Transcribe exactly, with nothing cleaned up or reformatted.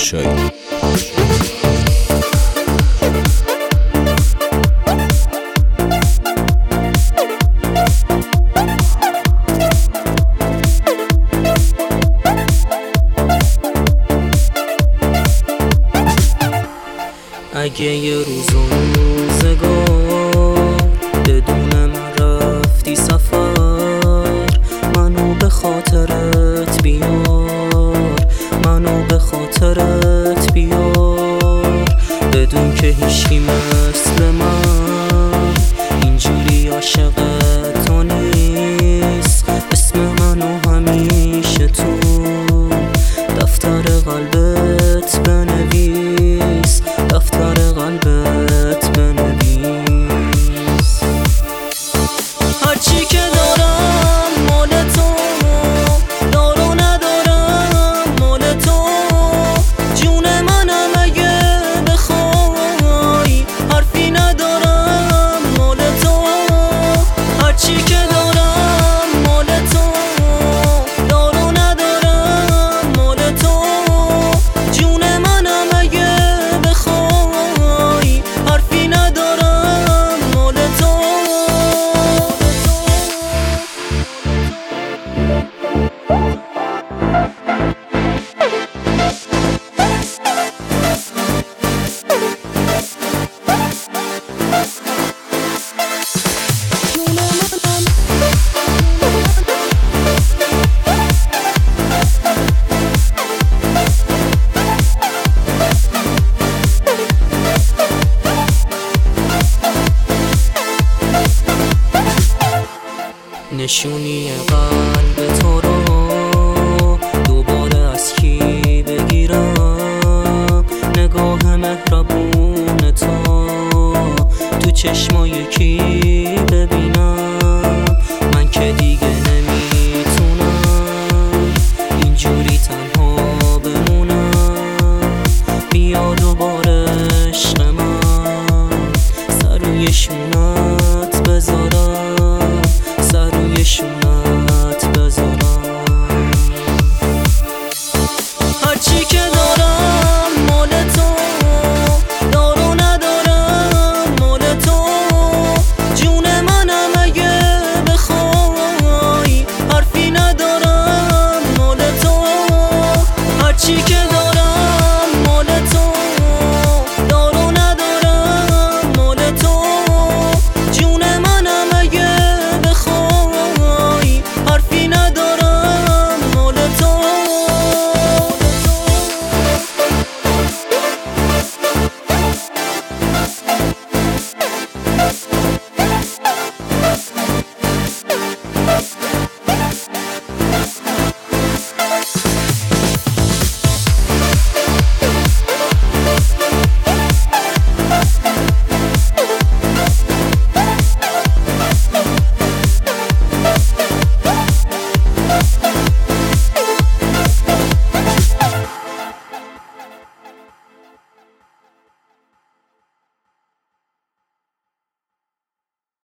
تماشایی. اگه یه روز و روزگار بدون من رفتی سفر، منو به خاطرت بیار، منو به خاطرت بیار، بدون که هیچی مثل من اینجوری عاشق تو نیست. اسم منو همیشه تو دفتر قلبت بنویس، دفتر قلبت بنویس. هرچی که دارم مال تو، دار و ندارم مال تو، جون منم اگه بخوای، حرفی ندارم مال تو. هرچی که دارم مال تو، دار و ندارم مال تو، جون منم اگه بخوای، حرفی ندارم مال تو. نشونی قلب تو رو دوباره از کی بگیرم؟ نگاه مهربون تو تو چشمای کی